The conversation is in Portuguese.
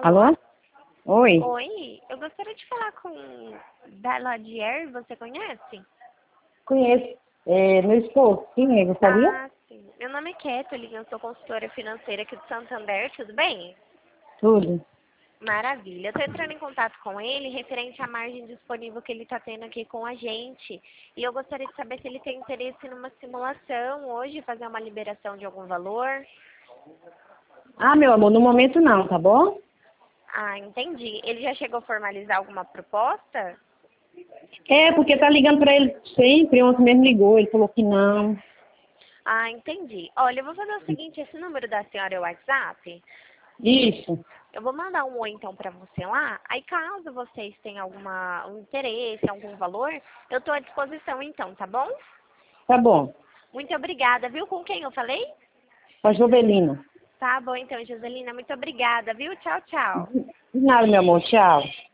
Alô? Alô? Oi? Oi, eu gostaria de falar com Bela Dier, você conhece? Conheço. É, meu esposo, quem é? Gostaria? Sim. Meu nome é Kathleen, eu sou consultora financeira aqui do Santander, tudo bem? Tudo. Maravilha. Eu estou entrando em contato com ele referente à margem disponível que ele está tendo aqui com a gente. E eu gostaria de saber se ele tem interesse numa simulação hoje, fazer uma liberação de algum valor. Ah, meu amor, no momento não, tá bom? Ah, entendi. Ele já chegou a formalizar alguma proposta? É, porque tá ligando pra ele sempre, ontem mesmo ligou, ele falou que não. Ah, entendi. Olha, eu vou fazer o seguinte, esse número da senhora é o WhatsApp? Isso, Eu vou mandar um oi então para você lá. Aí caso vocês tenham um interesse, algum valor, eu estou à disposição então, tá bom? tá bom. Muito obrigada, viu? Com quem eu falei? Com a Jovelina. Tá bom então, Joselina. Muito obrigada, viu? Tchau, tchau. De nada, meu amor, tchau.